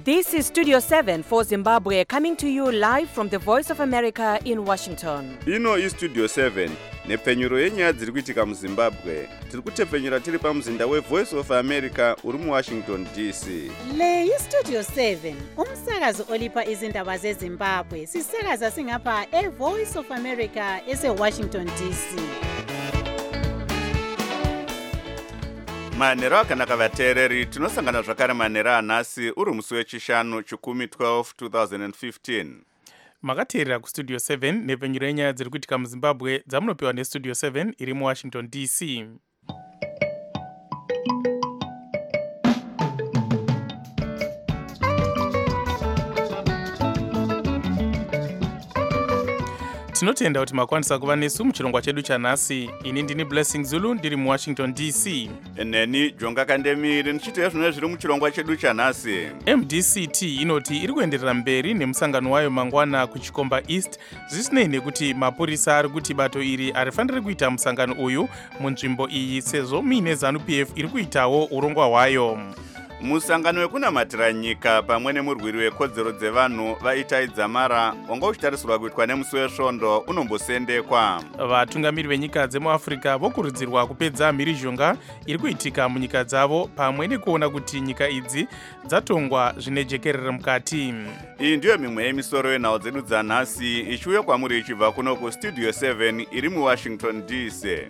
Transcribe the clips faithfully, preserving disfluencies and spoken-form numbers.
This is Studio seven for Zimbabwe, coming to you live from the Voice of America in Washington. Ino is Studio seven, nepfenyuro yenyaya dziri kuitika muZimbabwe. Tiri kutepfenyura tiri pamuzinda weVoice of America uri muWashington D C. Le iStudio seven, umsakazo olipa izindaba zeZimbabwe. Sisakaza singapha eVoice of America eseWashington D C. Manhero akanaka vateereri, tinosangana zvakare manhero anhasi uri musi wechishanu chikumi twelve twenty fifteen. Makateerera kuStudio seven nepfenyuro yenyaya dziri kuitika muZimbabwe dzamunopiwa neStudio seven iri muWashington D C. Tinotenda kuti makwanisa kuva nesu muchirongwa chedu chanhasi. Ini ndini Blessing Zulu ndiri muWashington D C. Neni Jonga Kandemiri nichiteya zvimwe zviri muchirongwa chedu chanhasi. M D C T inoti iri kuenderera mberi nemusangano wayo mangwana kuChikomba East, zvisinei nekuti mapurisa ari kuti bato iri harifaniri kuita musangano uyu munzvimbo iyi sezvo muine ZANU P F iri kuitawo urongwa hwayo. Musangano wekunamatira nyika pamwe nemurwiri wekodzero dzevanhu vaItai Dzamara wanga uchitarisirwa kuitwa nemusi wesvondo unombosendekwa. Vatungamiri venyika dzemuAfrica vokurudzirwa kupedza mhirizhonga iri kuitika munyika dzavo pamwe nekuona kuti nyika idzi dzatongwa zvine jekerere mukati. Iyi ndiyo mimwe yemisoro yenhau dzedu dzanhasi ichiuya kwamuri ichibva kuno kuStudio seven iri muWashington D C.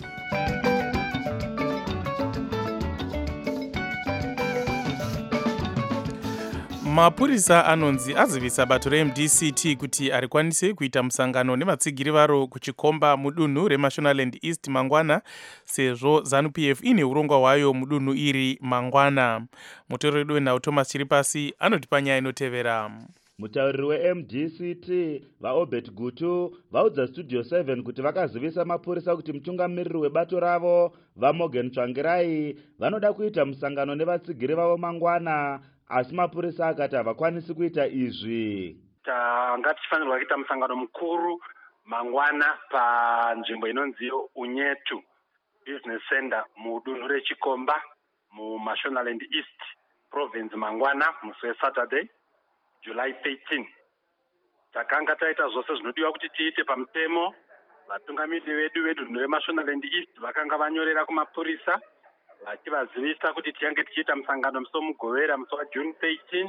Mapurisa anonzi azivisa bato reM D C T kuti arikwanise kuita musangano nevatsigiri varo kuChikomba mudunhu reMashonaland East mangwana sezvo ZANU P F ine urongwa hwayo mudunhu iri mangwana. Mutauriri wedu wenhau Thomas Chiripasi anotipa nyaya inotevera. Mutauriri weM D C T vaObert Gutu vaudza Studio seven kuti vakazivisa mapurisa kuti mutungamiriri webato ravo vaMorgan Tsvangirai vanoda kuita musangano nevatsigiri vavo mangwana, asi mapurisa akati havakwanisi kuita izvi. Tanga tifanirwa kuita musangano mukuru mangwana panzvimbo inonzi Unyetu Business Center mudunhu reChikomba muMashonaland East Province mangwana musi weSaturday July thirteenth. Takanga taita zvose zvinodiwa kuti tiite pamutemo. Vatungamiriri vedu vedunhu reMashonaland East vakanga vanyorera kumapurisa vachivazivisa kuti tiyange tichiita musangano musi womugovera musi waJune thirteenth.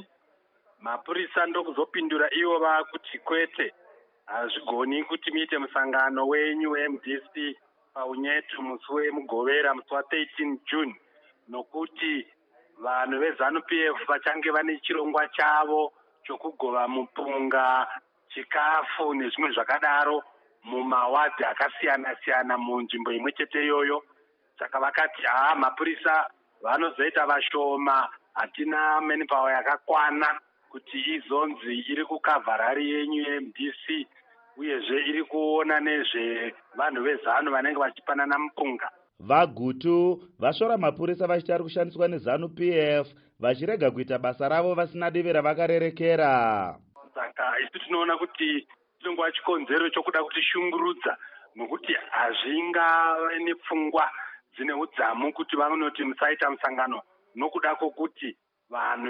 Mapurisa ndokuzopindura ivo vakuti kwete, hazvigoni kuti muite musangano wenyu weM D C paUnyetu musi wemugovera musi wathirteenth June nokuti vanhu veZANU P F vachange vane chirongwa chavo chokugova mupunga, chikafu nezvimwe zvakadaro mumawadhi akasiyana siyana munzvimbo imwe chete iyoyo. Saka vakati haa mapurisa vanozoita vashoma, hatina manpower yakakwana kuti izonzi iri kukavharari yenyu yeM D C uyezve iri kuona nezve vanhu veZANU vanenge vachipanana mupunga. VaGutu vasvora mapurisa vachiti ari kushandiswa neZANU P F vachirega kuita basa ravo vasina divi ravakarerekera. Saka isu tinoona kuti chinongova chikonzero chokuda kuti shungurudza nokuti hazvingave nepfungwa dzine udzamu kuti vanoti musaita musangano nokuda kwokuti vanhu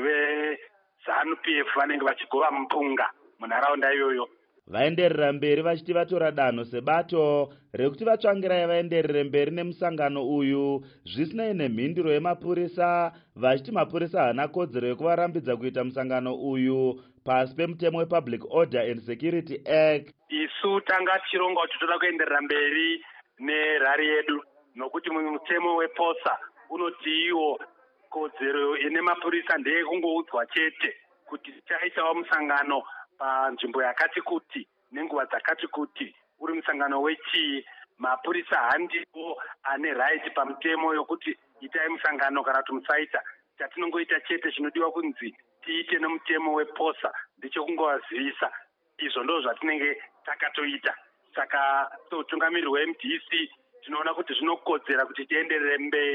veZANU P F vanenge vachigova mupunga munharaunda iyoyo. Vaenderera mberi vachiti vatora danho sebato rekuti vatsvangirai vaenderere mberi nemusangano uyu zvisinei nemhinduro yemapurisa, vachiti mapurisa haana kodzero yekuvarambidza kuita musangano uyu pasi pemutemo wePublic Order and Security Act. Isu tanga tichironga kuti toda kuenderera mberi nerari yedu nokuti mutemo wePosa unoti iwo kodzero ine mapurisa ndeye kungoudzwa chete kuti tichaitawo musangano panzvimbo yakati kuti nenguva dzakati kuti uri musangano wechii. Mapurisa handiwo ane right pamutemo yokuti itai musangano kana kuti musaita. Chatinongoita chete chinodiwa kunzi tiite nemutemo wePosa ndechekungowazivisa. Izvo ndo zvatinenge takatoita. Saka utungamiriri weM D C tinoona kuti zvinokodzera kuti tienderere mberi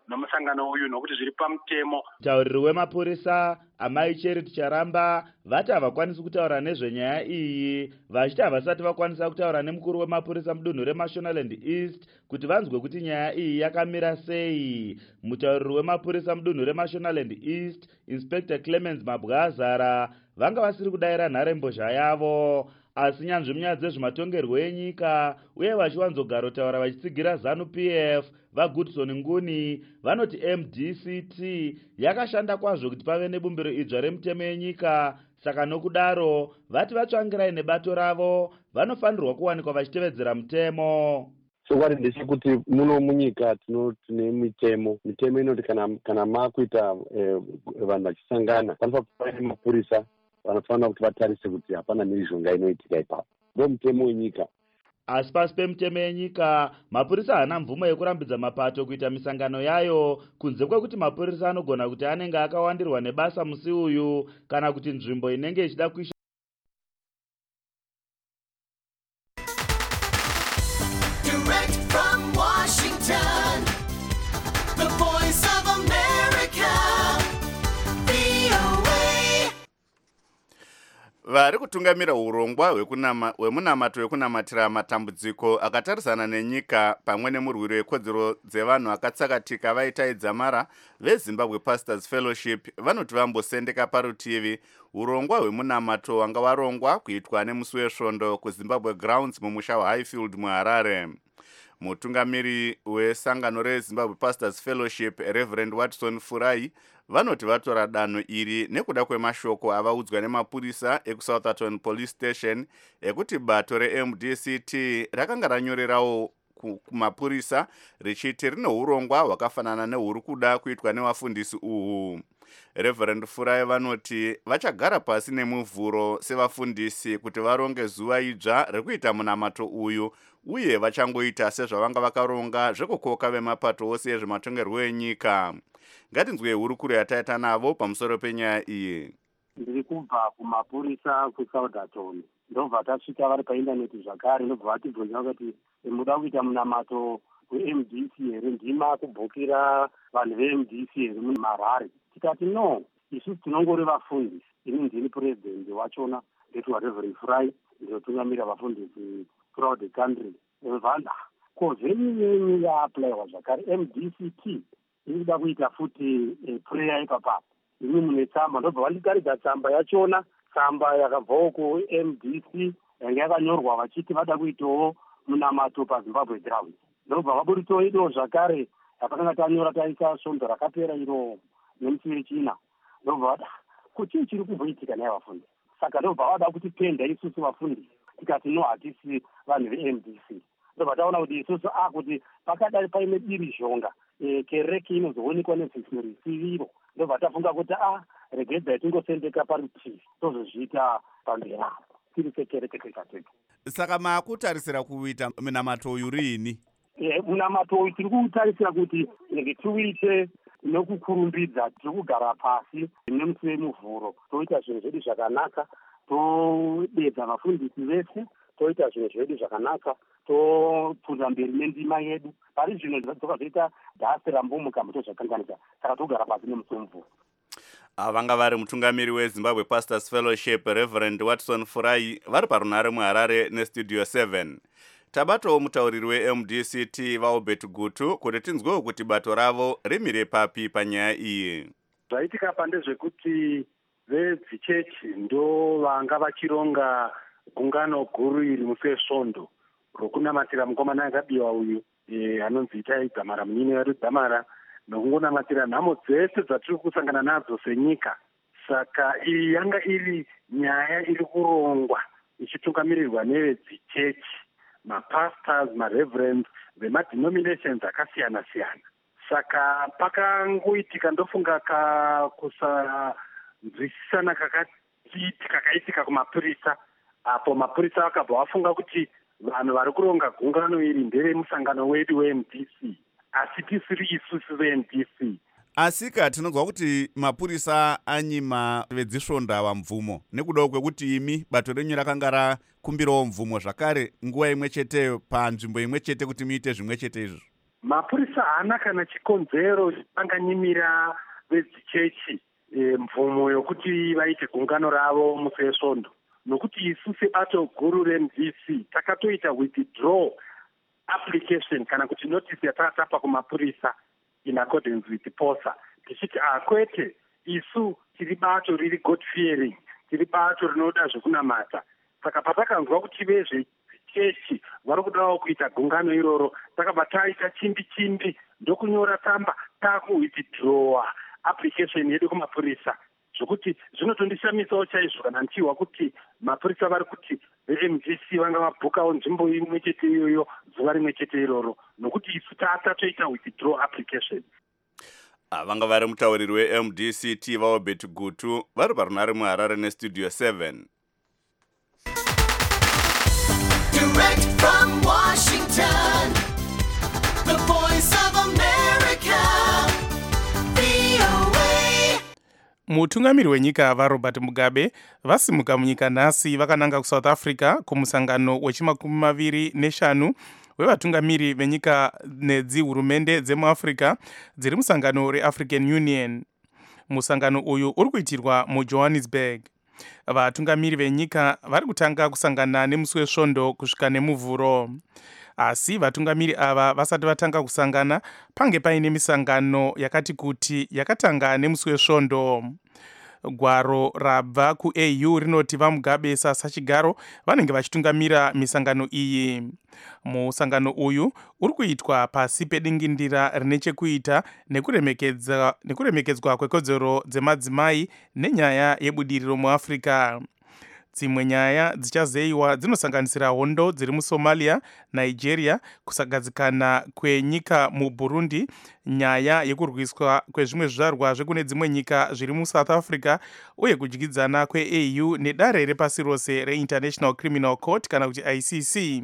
nomusangano uyu nokuti zviri pamutemo. Mutauriri wemapurisa Amai Charity Charamba vati havakwanisi kutaura nezvenyaya iyi vachiti havasati vakwanisa kutaura nemukuru wemapurisa mudunhu reMashonaland East kuti vanzwe kuti nyaya iyi yakamira sei. Mutauriri wemapurisa mudunhu reMashonaland East Inspector Clemens Mabwazara vanga vasiri kudayira nharembozha yavo, asi nyanzvi munyaya dzezvematongerwo enyika uye vachiwanzogarotaura vachitsigira ZANU P F vaGoodson Nguni vanoti M D C T yakashanda kwazvo kuti pave nebumbiro idzva remutemo yenyika. Saka nokudaro vati vatsvangirai nebato ravo vanofanirwa kuwanikwa vachitevedzera mutemo. Chokwadi ndechekuti muno munyika tine mitemo. Mitemo inoti kana kana makuita vanhu vachisangana panofanira kuva nemapurisa vanofanira kuti vatarise kuti hapana mhirizhonga inoitika ipapo. Ndo mutemo wenyika. Asi pasi pemutemo yenyika mapurisa haana mvumo yekurambidza mapato kuita misangano yayo, kunze kwekuti mapurisa anogona kuti anenge akawandirwa nebasa musi uyu kana kuti nzvimbo inenge ichida kuisha. Direct from Washington, the voice of America, V O A. Vari kutungamira urongwa hwemunamato wekunamatira matambudziko akatarisana nenyika pamwe nemurwiri wekodzero dzevanhu akatsakatika vaitaidza mara veZimbabwe Pastors Fellowship vanoti vambosendeka parutivi urongwa hwemunamato wanga warongwa kuitwa nemusi wesvondo kuZimbabwe Grounds mumusha weHighfield muHarare. Mutungamiri wesangano reZimbabwe Pastors Fellowship Reverend Watson Furai vanoti vatora danho iri nekuda kwemashoko avaudzwa nemapurisa ekuSouthampton Police Station ekuti bato reM D C T rakanga ranyorerawo kumapurisa richiti rine urongwa hwakafanana nehuri kuda kuitwa nevafundisi uhu. Reverend Furai vanoti vachagara pasi nemuvhuro sevafundisi kuti varonge zuva idzva rekuita munamato uyu uye vachangoita sezvavanga vakaronga zvekukoka vemapato ose ezvematongerwo enyika. Ngatinzwe hurukuro yataita navo pamusoro penyaya iyi. Ndiri kubva kumapurisa kuSouthampton ndobva tasvika vari paindaneti zvakare ndobva vatibvunza kuti muda kuita munamato weM D C here ndima kubhukira vanhu veM D C here muHarare. Tikati no, isusu tinongori vafundisi, ini ndini purezidendi wachona ndetwa Reverend Furai ndinotungamira vafundisi throughout the country. Vanda ko venyu yenyu yaaplayiwa zvakare M D C T iri kuda kuita futi prayer ipapapo. Ini mune tsamba ndobva vanditaridza tsamba yachona, tsamba yakabvawo kuM D C yanga yakanyorwa vachiti vada kuitawo munamato paZimbabwe Grounds. Ndobva vaburitoido zvakare yakanga tanyora taisa svondo rakapera iro nemusi wechina. Ndobva vada kuti chiri kumboitika naye vafundi. Saka ndobva vada kuti tenda isusu vafundi tikati no hatisi vanhu veM D C. Ndobva taona kuti isusu a kuti pakadai paine dirizhonga kereke inozoonekwa nezvisiviro. Ndobva tafunga kuti a regedzai tingosendeka parutivi tozozviita pambera tiri sekereke tega tega. Saka maakutarisira kuita munamato uyu riini? Munamato uyu tiri kutarisira kuti tiuite nokukurumbidza, tiri kugara pasi nemusi wemuvhuro toita zvinhu zvedu zvakanaka, todedza vafundisi vese, toita zvinhu zvedu zvakanaka, topfuura mberi nendima yedu. Pari zvino dzoka zvoita dhasi rambomuka muto zvakanganika, saka togara pasi nemusi wemuvhuro. Vanga vari mutungamiri weZimbabwe Pastors Fellowship Reverend Watson Furai vari parunhare muHarare neStudio seven. Tabatowo mutauriri weM D C T vaObert Gutu kuti tinzwewo kuti bato ravo rimire papi panyaya iyi. Zvaitika pandezvekuti vedzichechi ndo vanga vachironga gungano guru iri musi wesvondo rokunamatira mukomana akabiwa uyu anonzi Itai Dzamara, munyini wedu Dzamara, nokungonamatira nhamo dzese dzatiri kusangana nadzo senyika. Saka iyi yanga iri nyaya iri kurongwa ichitungamirirwa nevedzichechi, mapastors, mareverends vemadenominations akasiyana siyana. Saka pakangoitika ndofunga kakusanzwisisana kakaitika kumapurisa, apo mapurisa vakabva vafunga kuti vanhu vari kuronga gungano iri ndeve musangano wedu weM D C, asi tisiri isusu veM D C. Asika tinonzwa kuti mapurisa anyima vedzisvonda ava mvumo nekudawo kwekuti imi bato renyu rakanga rakumbirawo mvumo zvakare nguva imwe chete panzvimbo imwe chete kuti muite zvimwe chete izvo. mapurisa haana kana chikonzero anganyimira vedzichechi e, mvumo yokuti vaite gungano ravo musi wesvondo, nokuti isu sebato guru reM D C takatoita withdraw application kana kuti notice yatakatapa kumapurisa in accordance with posa tichiti akwete isu tiri bato riri God fearing, tiri bato rinoda zvekunamata. Saka patakanzwa kuti vezvechechi vari kudawo kuita gungano iroro, takabva taita chimbi chimbi ndokunyora tsamba takuwithdrawa application yedu kumapurisa, zvokuti zvinotondishamisawo chaizvo kana ndichihwa kuti mapurisa vari kuti veM D C vanga vabhukawo nzvimbo imwe chete iyoyo zuva rimwe chete iroro, nokuti isu tatatoita withdraw application. vanga vari mutauriri weM D C T vaobert gutu vari parunare muharare nestudio seven. Direct from Washington, the voice of America, V O A. mutungamiri wenyika vaRobert Mugabe vasimuka munyika nhasi vakananga kuSouth Africa kumusangano wechimakumi maviri neshanu wevatungamiri venyika nedzihurumende dzemuAfrica dziri musangano reAfrican Union. Musangano uyu uri kuitirwa muJohannesburg. Vatungamiri venyika vari kutanga kusangana nemusi wesvondo kusvika nemuvhuro. Asi vatungamiri ava vasati vatanga kusangana pange paine misangano yakati kuti yakatanga nemusi wesvondo. Gwaro rabva kuA U rinoti vaMugabe sasachigaro vanenge vachitungamira misangano iyi. Musangano uyu uri kuitwa pasi pedingindira rine chekuita nekuremekedzwa nekuremekedzwa kwekodzero dzemadzimai nenyaya yebudiriro muAfrica. Dzimwe nyaya dzichazeyiwa dzinosanganisira hondo dziri muSomalia, Nigeria, kusagadzikana kwenyika muBurundi, nyaya yekurwiswa kwezvimwe zvizvarwa zvekune dzimwe nyika zviri muSouth Africa, uye kudyidzana kweA U nedare repasi rose reInternational Criminal Court kana kuti I C C.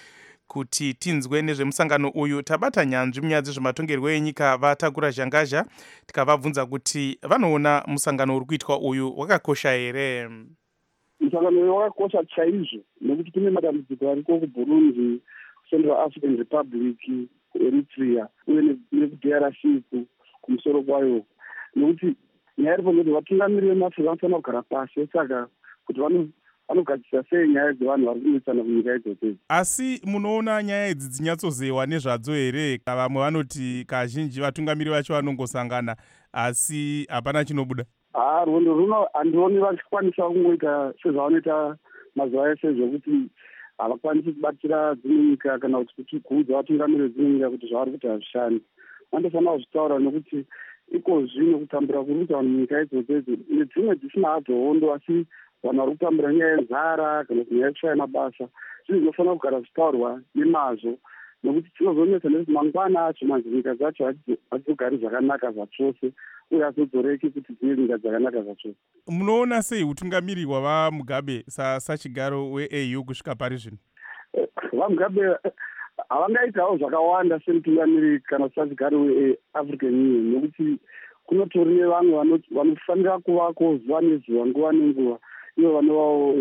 Kuti tinzwe nezvemusangano uyu tabata nyanzvi munyaya dzezvematongerwo enyika vaTakura Zhangazha tikavabvunza kuti vanoona musangano uri kuitwa uyu wakakosha here. musangano uyu wakakosha chaizvo nekuti kune matambudziko ariko kuBurundi, Central African Republic, Eritrea uye nekuD R C kumusoro kwayo, nekuti nyaya iripo ndoti vatungamiri vemaAfrica vanofanira kugara pasi saka kuti vanogadzisa sei nyaya dzevanhu vari kunesana kunyika idzodzo. Asi munoona nyaya idzi dzinyatsozewa nezvadzo here? Vamwe vanoti kazhinji vatungamiri vacho vanongosangana asi hapana chinobuda. Ah, rwendo runo handioni vachikwanisa kungoita sezvavanoita mazuva ese zvokuti havakwanisi kubatira dzimwe nyika kana kuti kuudza vatungamiri dzimwe nyika kuti zvavari kuti hazvishandi. Vandofanira kuzvitaura nekuti ikozvi nekutambura kuri kuita vanhu munyika idzodzo nedzimwe dzisina hadzo hondo asi vanhu vari kutambura nyaya yenzara kana kuti nyaya yekushaya mabasa. Zvinhu zvinofanira kugara zvichitaurwa nemazvo nekuti tinozonetsa nekuti mangwana acho manje nyika dzacho hadzigari zvakanaka zvachose uye hazodzoreki kuti dzive nyika dzakanaka zvachose. Munoona sei utungamiri hwavaMugabe sasachigaro weA U kusvika pari zvino? VaMugabe havangaitawo zvakawanda semutungamiri kana sachigaro weAfrican Union nekuti kunotori nevamwe vanofanira kuvako zuva nezuva nguva nenguva ivo vanovawo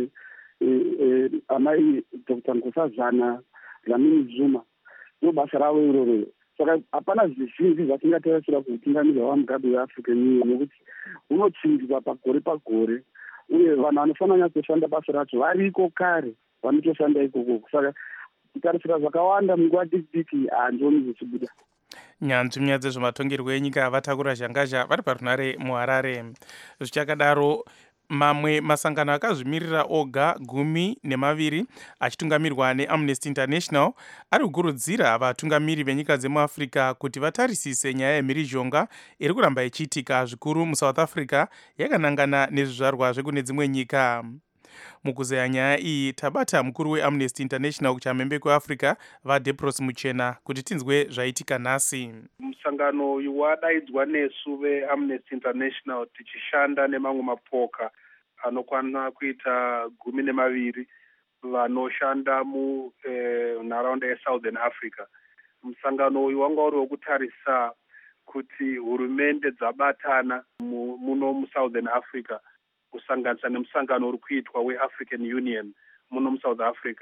amai Dr Nkosazana Dlamini Zuma ndobasa ravo iroro. Saka hapana zvizhinji zvatingatarisira kuutungamiri hwavaMugabe weAfrican Union nekuti unochinjwa pagore pagore uye vanhu vanofanira nyatsoshanda basa racho variko kare vanotoshanda ikoko. Saka kutarisira zvakawanda munguva diki diki handioni zvichibuda. Nyanzvi munyaya dzezvematongerwo enyika vaTakura Zhangazha vari parunare muHarare. Zvichakadaro mamwe masangano akazvimirira oga gumi nemaviri achitungamirirwa neAmnesty International ari kukurudzira vatungamiri venyika dzemuAfrica kuti vatarisise nyaya yemhirizhonga iri kuramba ichiitika zvikuru muSouth Africa yakanangana nezvizvarwa zvekune dzimwe nyika. Mukuzeya nyaya iyi tabata mukuru weAmnesty International kuchamhembe kweAfrica vaDepros Muchena kuti tinzwe zvaitika nhasi. Musangano uyu wadaidzwa nesu veAmnesty International tichishanda nemamwe mapoka anokwana kuita gumi nemaviri vanoshanda munharaunda eh, yeSouthern Africa. Musangano uyu wanga uri wekutarisa kuti hurumende dzabatana muno muSouthern Africa kusanganisa nemusangano uri kuitwa weAfrican Union muno muSouth Africa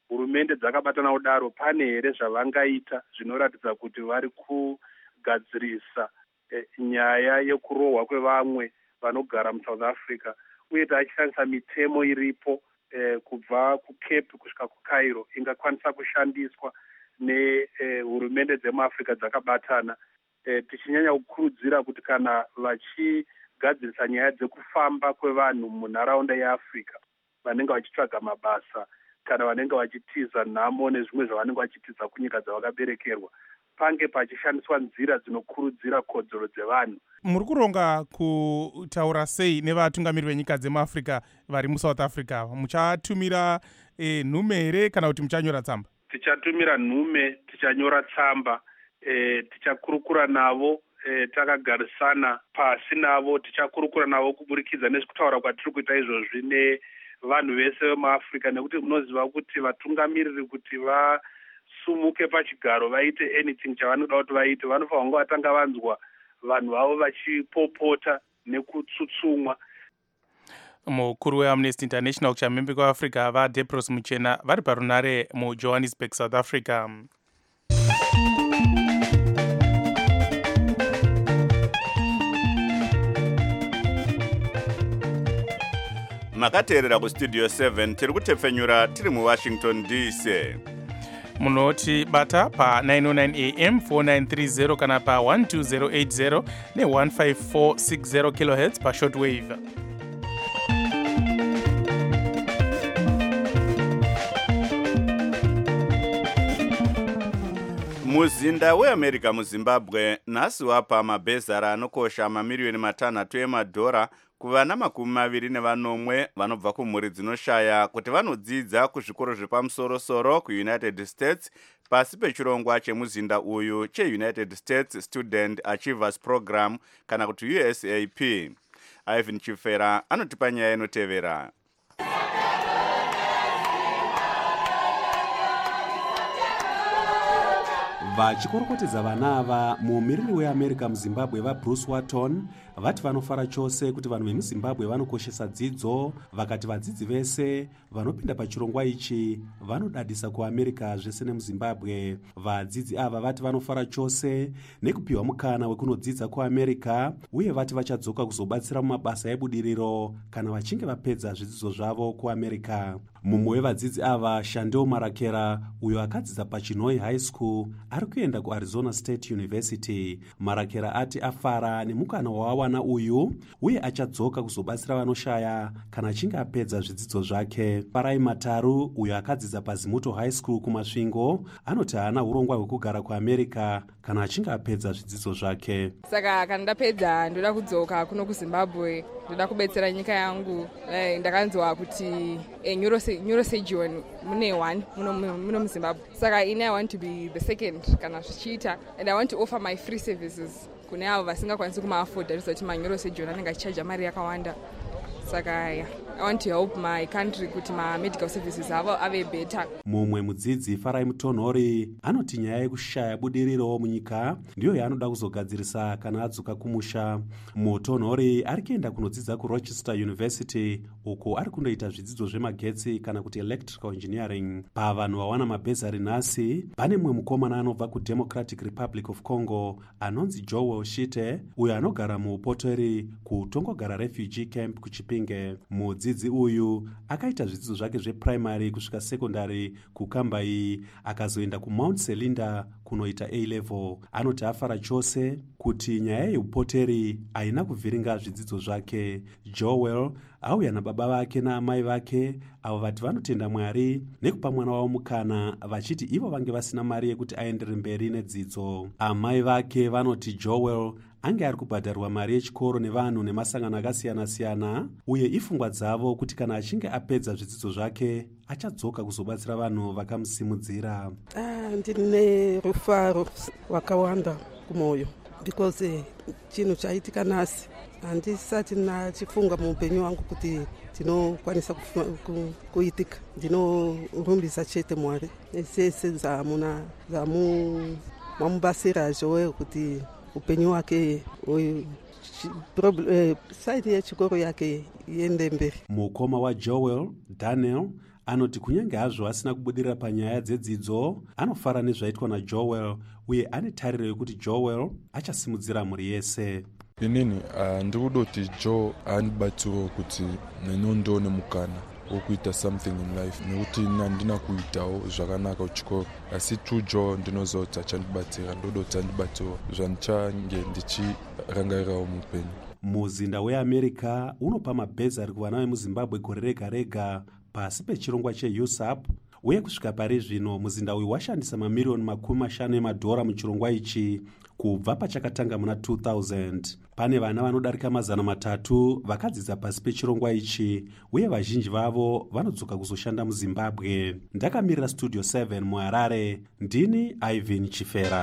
hurumende dzakabatana kudaro pane here zvavangaita zvinoratidza kuti vari kugadzirisa eh, nyaya yekurohwa kwevamwe vanogara muSouth Africa, uye tachishandisa mitemo iripo eh, kubva kuCape kusvika kuCairo ingakwanisa kushandiswa nehurumende eh, dzemuAfrica dzakabatana, eh, tichinyanya kukurudzira kuti kana vachigadzirisa nyaya dzekufamba kwevanhu munharaunda yeAfrica, vanenge vachitsvaga mabasa kana vanenge vachitiza nhamo nezvimwe zvavanenge vachitiza kunyika dzavakaberekerwa, pange pachishandiswa nzira dzinokurudzira kodzero dzevanhu. Muri kuronga kutaura sei nevatungamiri venyika dzemuAfrica vari muSouth Africa? Muchatumira e, nhume here kana kuti muchanyora tsamba? Tichatumira nhume, tichanyora tsamba, e, tichakurukura navo, e, takagarisana pasi navo, tichakurukura navo kuburikidza nezvekutaura kwatiri kuita izvozvi nevanhu vese vemuAfrica, nekuti munoziva kuti vatungamiriri kuti vasumuke pachigaro vaite anything chavanoda kuti vaite, vanofanira kunge vatanga vanzwa vanhu vavo vachipopota nekutsutsumwa. Mukuru weAmnesty International kuchamhembe kweAfrica vaDepros Muchena vari parunare muJohannesburg, South Africa. makateerera kustudio seven tiri kutepfenyura tiri muWashington D C. Munoti bata pa nine oh nine A M four nine three zero kana pa one two zero eight zero ne one five four six zero kilohertz pa shortwave. Muzinda weAmerica muZimbabwe nhasi wapa mabhezara anokosha mamiliyoni matanhatu emadhora kuvana makumi maviri nevanomwe vanobva kumhuri dzinoshaya kuti vanodzidza kuzvikoro zvepamusoro-soro kuUnited States pasi pechirongwa chemuzinda uyu cheUnited States Student Achievers Program kana kuti U S A P. Ivan Chifera anotipa nyaya inotevera. vachikorokotedza vana ava mumiriri weAmerica muZimbabwe vaBruce Watton vati vanofara chose kuti vanhu vemuZimbabwe vanokoshesa dzidzo, vakati vadzidzi vese vanopinda pachirongwa ichi vanodadisa kuAmerica zvese nemuZimbabwe. Vadzidzi ava vati vanofara chose nekupiwa mukana wekunodzidza kuAmerica, uye vati vachadzoka kuzobatsira mumabasa ebudiriro kana vachinge vapedza zvidzidzo zvavo kuAmerica. Mumwe wevadzidzi ava, Shandeo Marakera, uyo akadzidza paChinoi High School, ari kuenda kuArizona State University. Marakera ati afara nemukana wawana uyu, uye achadzoka kuzobatsira vanoshaya kana achinge apedza zvidzidzo zvake. Parai Mataru, uyo akadzidza paZimuto High School kuMasvingo, anoti haana urongwa hwekugara kuAmerica kana achinge apedza zvidzidzo zvake. Saka kana ndapedza ndoda kudzoka kuno kuZimbabwe, ndoda kubetsera nyika yangu. Eh, ndakanzwa kuti eh, neurosurgeon mune one muno muno muZimbabwe. Saka ine I want to be the second kana zvichiita, and I want to offer my free services kune avo vasingakwanisi kumaafoda rizoti maneurosurgeon anenge achichaja mari yakawanda. Saka yeah, I want to help my country kuti ma medical services avo ave better. Mumwe mudzidzi Farai Mutonhori anoti nyaya yekushaya budiriro munyika ndiyo yaanoda kuzogadzirisa kana adzoka kumusha. Mutonhori ari kuenda kunodzidza kuRochester University, uko ari kundoita zvidzidzo zvemagetsi kana kuti electrical engineering. Pavanhu vawana mabhezari nhasi pane mumwe mukomana anobva kuDemocratic Republic of Congo anonzi Joel Shite, uyo anogara muPotori kutongogara refugee camp kuChipinge. Mudzidzi uyu akaita zvidzidzo zvake zveprimary kusvika sekondari kuKambai, akazoenda kuMount Selinda kunoita A level. Anoti afara chose kuti nyaya yeupoteri haina kuvhiringa zvidzidzo zvake. Joel auya nababa vake naamai vake avo vati vanotenda Mwari nekupa mwana wavo mukana, vachiti ivo vange vasina mari yekuti aendere mberi nedzidzo. Amai vake vanoti Joel ange ari kubhadharwa mari yechikoro nevanhu nemasangano akasiyana-siyana, uye ifungwa dzavo kuti kana achinge apedza zvidzidzo zvake achadzoka kuzobatsira vanhu vakamusimudzira. Ah, ndine rufaro wakawanda kumwoyo because eh, chinhu chaitika nhasi handisati nachifunga muupenyu wangu kuti ndinokwanisa kuitika. Ndinorumbisa chete Mwari nesese zamuna zamu mamubasira zvowe kuti upenyu wake saidi yechikoro yake iende mberi. Mukoma waJoel, Daniel, anoti kunyange hazvo asina kubudirira panyaya dzedzidzo anofara nezvaitwa najoel uye ane tariro yekuti joel achasimudzira mhuri yese. inini uh, ndikuda kuti joe andibatsirawo kuti neniwo ndione mukana wokuita something in life nekuti ina ndina kuitawo zvakanaka kuchikoro asi tu joe ndinoziva kuti achandibatsira ndoda kuti andibatsirawo zvandichange ndichirangarirawo muupenyu. muzinda weamerica unopa mabhezari kuvana vemuzimbabwe gore rega rega pasi pechirongwa cheusap uye kusvika pari zvino muzinda uyu washandisa mamiriyoni makumi mashanu emadhora muchirongwa ichi kubva pachakatanga muna two thousand. pane vana vanodarika mazana matatu vakadzidza pasi pechirongwa ichi uye vazhinji vavo vanodzoka kuzoshanda muzimbabwe. ndakamirira studio seven muharare, ndini Ivan Chifera.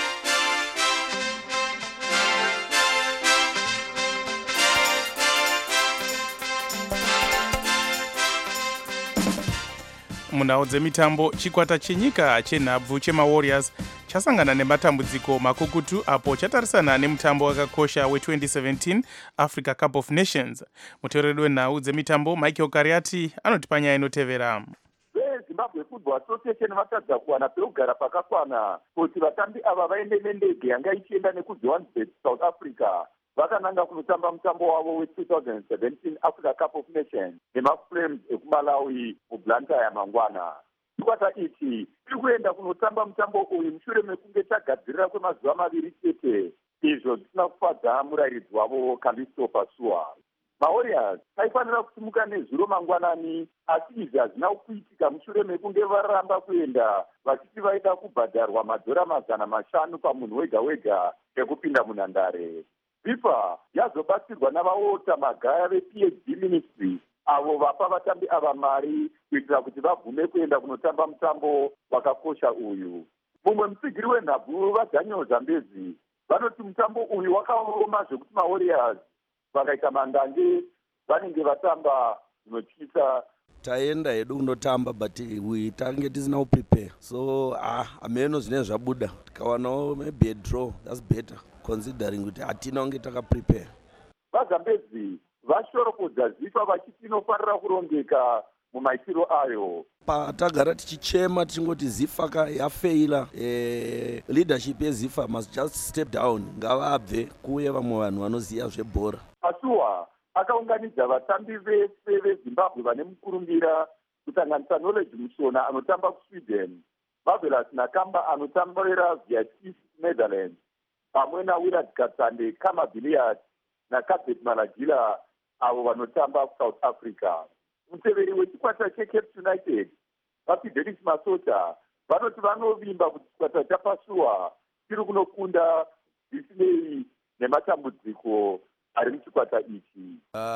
munhau dzemitambo, chikwata chenyika chenhabvu chemawarriors chasangana nematambudziko makukutu apo chatarisana nemutambo wakakosha we-twenty seventeen Africa Cup of Nations. muteereri wenhau dzemitambo Michael Kariati anoti panyaya inotevera. vezimbabwe football association vatadza kuwana pekugara pakakwana kuti vatambi ava vaende nendege yanga ichienda nekujohannesburg South Africa vakananga kunotamba mutambo wavo we-twenty seventeen Africa Cup of Nations nemaflames ekumalawi mublantyre mangwana. chikwata ichi tiri kuenda kunotamba mutambo uyu mushure mekunge tagadzirira kwemazuva maviri chete, izvo zvisina kufadza murairidzi wavo Callisto Pasua. mawarriors aifanira kutimuka nezuro mangwanani asi izvi hazvina kuitika mushure mekunge varamba kuenda vachiti vaida kubhadharwa madhora mazana mashanu pamunhu wega wega ekupinda munhandare. fifa yazobatsirwa navaota magaya ve-P H D ministry avo vapa vatambi ava mari kuitira kuti vabvume kuenda kunotamba mutambo wakakosha uyu. mumwe mutsigiri wenhabvu vaDaniel Zambezi vanoti mutambo uyu wakaoma zvekuti mawarriors vakaita mandange vanenge vatamba zvinotyisa. taenda hedu kundotamba but we tange tisina kuprepare so ah ameno zvine zvabuda tikawanawo maybe a draw that's better considering kuti hatina kunge takaprepare. vazambezi vashorokodza zifa vachiti inofanira kurongeka mumaitiro ayo. patagara tichichema tichingoti zifa yafeila eh, leadership yezifa must just step down, ngavabve kuye vamwe vanhu vanoziva zvebhora. Pasua akaunganidza vatambi vese vezimbabwe vane mukurumbira kusanganisa knowledge mushona anotamba kusweden, Marvelous Nakamba anotambira Viatis Netherlands, pamwe naWillard Katsande Kama Billiard naCabet Malagila avo vanotamba South Africa. Muteveri wechikwata cheCape United vaFidelis Masota vanoti vanovimba kuti chikwata chapasua chiri kunokunda zvisinei nematambudziko ari muchikwata ichi.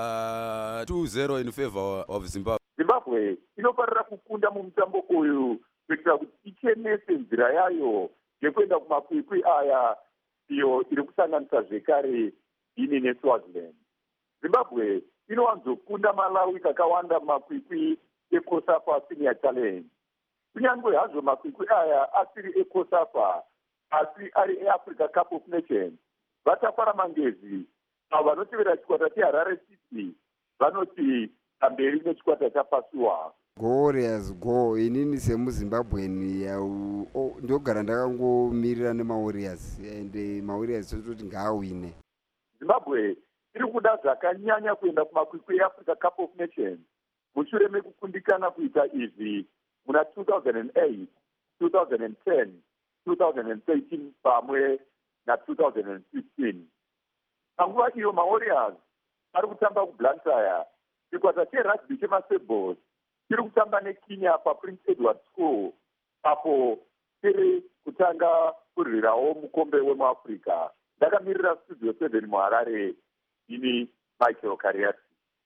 Uh, two zero in favor of Zimbabwe. Zimbabwe inofanira kukunda mumutambo uyu kuitira kuti ichenese nzira yayo yekuenda kumakwikwi aya iyo iri kusanganisa zvekare ini neSwaziland. Zimbabwe inowanzokunda Malawi kakawanda mumakwikwi eCOSAFA Senior Challenge. Kunyange hazvo makwikwi aya asiri eCOSAFA asi ari eAfrica Cup of Nations, vatafara mangezi avo vanotevera chikwata cheHarare City vanoti amberi nechikwata chapasua. Go Warriors go. Inini semuZimbabweni ndogara ndakangomirira nemaWarriors and maWarriors tototi ngaawine. Zimbabwe iri kuda zvakanyanya kuenda kumakwikwi eAfrica Cup of Nations mushure mekukundikana kuita izvi muna two thousand eight, two thousand ten, two thousand thirteen pamwe na two thousand fifteen. Panguva iyo maWarriors ari kutamba kuBlantyre, chikwata cherugby chemasebos chiri kutamba neKenya paPrince Edward School apo chiri kutanga kurwirawo mukombe wemuAfrica. Ndakamirira Studio seven muHarare, ini Michael Kariati.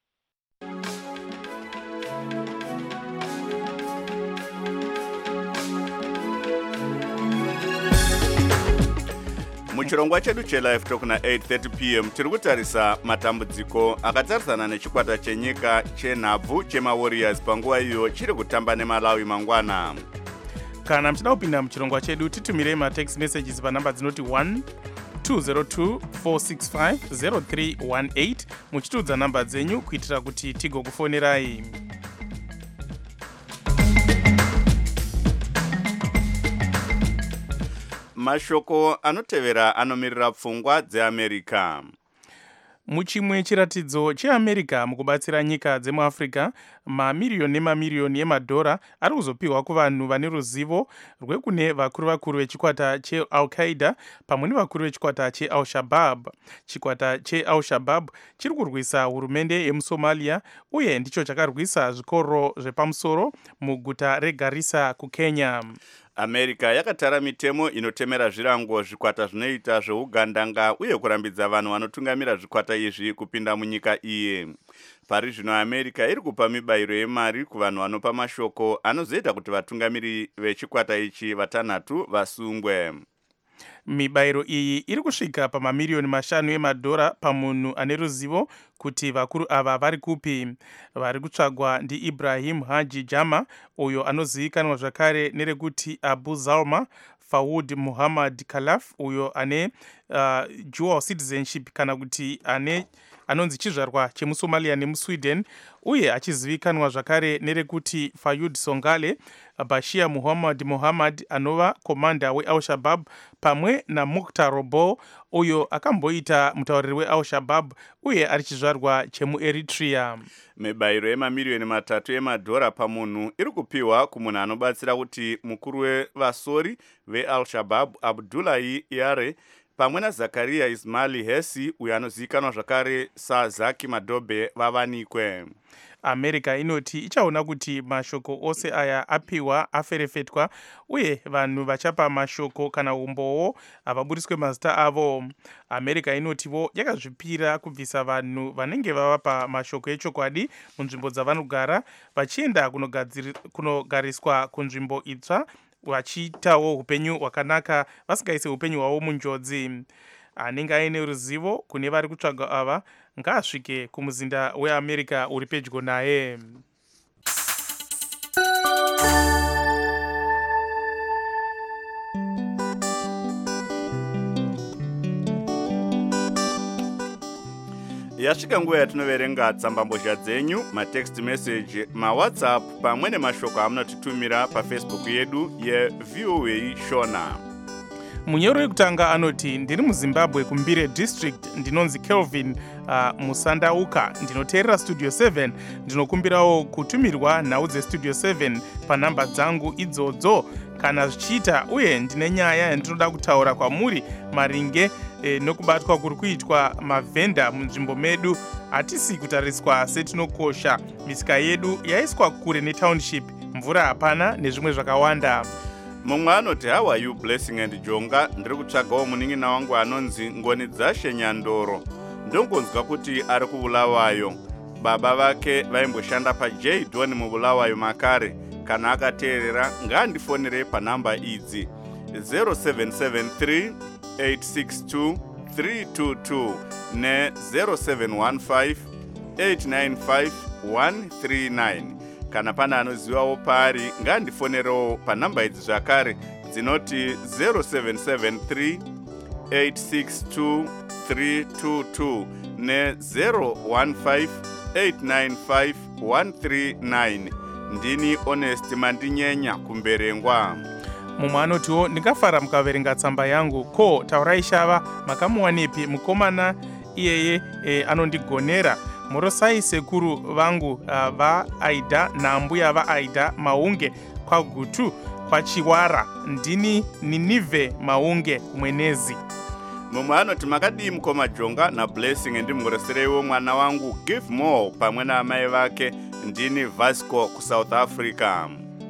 muchirongwa chedu chelive talk na eight thirty p m tiri kutarisa matambudziko akatarisana nechikwata chenyika chenhabvu chemaWarriors panguva iyo chiri kutamba neMalawi mangwana. Kana mchida kupinda muchirongwa chedu titumirei matext messages panhamba dzinoti one two zero two four six five zero three one eight muchitiudza namba dzenyu kuitira kuti tigokufonerai. mashoko anotevera anomirira pfungwa dzeamerica. Muchimwe chiratidzo cheamerica mukubatsira nyika dzemuafrica, mamiriyoni nemamiriyoni emadhora ari kuzopiwa kuvanhu vane ruzivo rwekune vakuru vakuru vechikwata cheal-qaida pamwe nevakuru vechikwata cheal-shabab. Chikwata cheal-shabab chiri kurwisa hurumende yemusomalia uye ndicho chakarwisa zvikoro zvepamusoro muguta regarissa kukenya. America yakatara mitemo inotemera zvirango zvikwata zvinoita zveugandanga uye kurambidza vanhu vanotungamira zvikwata izvi kupinda munyika iyi. Pari zvino America iri kupa mibayiro yemari kuvanhu vanopa mashoko anozoita kuti vatungamiri vechikwata ichi vatanhatu vasungwe. Mibayiro iyi iri kusvika pamamiriyoni mashanu emadhora pamunhu ane ruzivo kuti vakuru ava vari kupi. Vari kutsvagwa ndiIbrahim Haji Jama, uyo anozivikanwa zvakare nerekuti Abu Zalma, Fawud Muhammad Khalaf, uyo ane uh, dual citizenship kana kuti ane anonzi chizvarwa chemusomalia nemusweden, uye achizivikanwa zvakare nerekuti Fayud Songale, Bashir Muhammad Muhammad anova komanda weal-Shabab pamwe naMukhtar Robo, uyo akamboita mutauriri weal-Shabab uye ari chizvarwa chemuEritrea. Mibayiro yemamiriyoni matatu emadhora pamunhu iri kupiwa kumunhu anobatsira kuti mukuru wevasori veal-Shabab Abdullahi Yare pamwe naZakaria Ismail Hesi uyo anozivikanwa zvakare saZaki Madobe vavanikwe. America inoti ichaona kuti mashoko ose aya apiwa aferefetwa uye vanhu vachapa mashoko kana umbowo havaburiswe mazita avo. America inotivo yakazvipira kubvisa vanhu vanenge vavapa mashoko echokwadi munzvimbo dzavanogara vachienda kunogariswa kunzvimbo itsva vachiitawo upenyu hwakanaka vasingaise upenyu hwavo munjodzi. Anenge aine ruzivo kune vari kutsvaga ava ngaasvike kumuzinda weAmerica uri pedyo naye. Yasvika nguva yatinoverenga tsambambozha dzenyu, matext message, mawhatsapp pamwe nemashoko amunotitumira paFacebook yedu yeV O A Shona. Munyoro wekutanga anoti ndiri muZimbabwe kuMbire district, ndinonzi Kelvin uh, Musandauka, ndinoteerera Studio seven, ndinokumbirawo kutumirwa nhau dzeStudio seven panhamba dzangu idzodzo kana zvichiita, uye ndine nyaya yandinoda kutaura kwamuri maringe eh, nokubatwa kuri kuitwa mavhenda munzvimbo medu. Hatisi kutariswa setinokosha, misika yedu yaiswa kure netownship, mvura hapana nezvimwe zvakawanda. Mumwe anoti how are you Blessing and Jonga, ndiri kutsvagawo munin'ina wangu anonzi Ngoni Dzashe Nyandoro, ndongonzwa kuti ari kuBulawayo. Baba vake vaimboshanda paJ Don muBulawayo makare. Kana akateerera ngaandifonere panhamba idzi zero seven seven three eight six two three two two ne zero seven one five eight nine five one three nine. Kana pana anozivawo pari ngaandifonerewo panhamba idzi zvakare dzinoti zero seven seven three eight six two three two two ne zero one five eight nine five one three nine. Ndini Honest Mandinyenya kumberengwa. Mumwe anotiwo ndingafara mukaverenga tsamba yangu, ko taurai shava makamuwanepi mukomana iyeye e, anondigonera morosai sekuru vangu uh, vaAida nambuya vaAida Maunge kwaGutu kwaChiwara, ndini Ninive Maunge kumwenezi. Mumwe anoti makadii mukoma Jonga naBlessing, ndimugorosereiwo mwana wangu Give More pamwe naamai vake, ndini Vasco kuSouth Africa.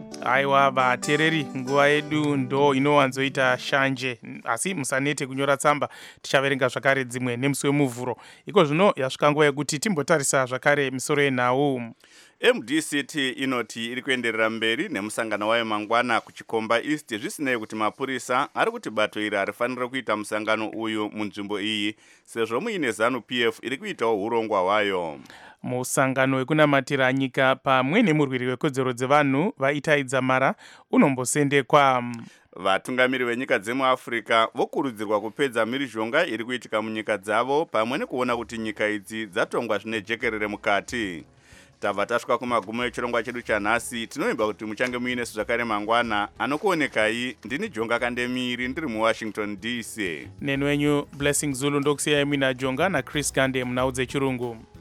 Aiwa vateereri, nguva yedu ndo inowanzoita shanje, asi musanete kunyora tsamba, tichaverenga zvakare dzimwe nemusi wemuvhuro. Iko zvino yasvika nguva yekuti timbotarisa zvakare misoro yenhau. M D C T inoti iri kuenderera mberi nemusangano wayo mangwana kuChikomba East, zvisinei kuti mapurisa ari kuti bato iri harifanira kuita musangano uyu munzvimbo iyi sezvo muine ZANU P F iri kuitawo urongwa hwayo. Musangano wekunamatira nyika pamwe nemurwiri wekodzero dzevanhu vaitaidza mara unombosendekwa. Vatungamiri venyika dzemuAfrica vokurudzirwa kupedza mhirizhonga iri kuitika munyika dzavo pamwe nekuona kuti nyika idzi dzatongwa zvine jekerere mukati. tabva tasvika kumagumo echirongwa chedu chanhasi. Tinoimba kuti muchange muinesu zvakare mangwana. Anokuonekai ndini Jonga Kandemiri ndiri muWashington D C. Nenwenyu Blessing Zulu ndokusiyai mina Jonga na Chris Gande munhau dzechirungu.